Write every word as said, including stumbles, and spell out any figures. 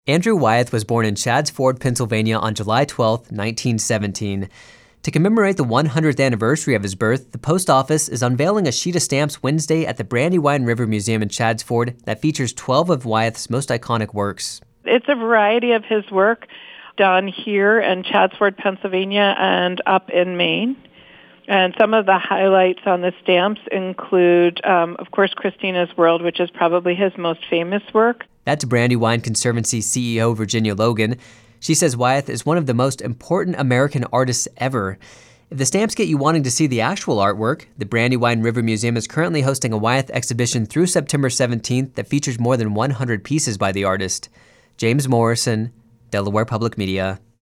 Andrew Wyeth was born in Chadds Ford, Pennsylvania on July twelfth, nineteen seventeen. To commemorate the one hundredth anniversary of his birth, the post office is unveiling a sheet of stamps Wednesday at the Brandywine River Museum in Chadds Ford that features twelve of Wyeth's most iconic works. It's a variety of his work done here in Chadds Ford, Pennsylvania, and up in Maine. And some of the highlights on the stamps include, um, of course, Christina's World, which is probably his most famous work. That's Brandywine Conservancy C E O Virginia Logan. She says Wyeth is one of the most important American artists ever. If the stamps get you wanting to see the actual artwork, the Brandywine River Museum is currently hosting a Wyeth exhibition through September seventeenth that features more than one hundred pieces by the artist. James Morrison, Delaware Public Media.